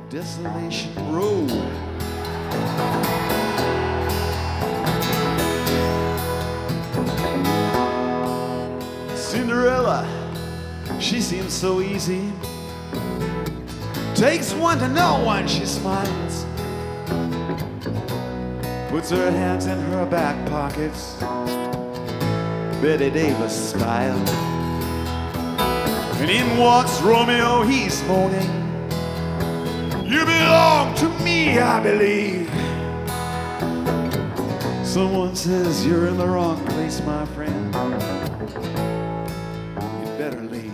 Desolation Road. Cinderella, she seems so easy. Takes one to know one, she smiles. Puts her hands in her back pockets, Betty Davis style. And in walks Romeo, he's moaning, "You belong to me, I believe." Someone says, "You're in the wrong place, my friend. You'd better leave."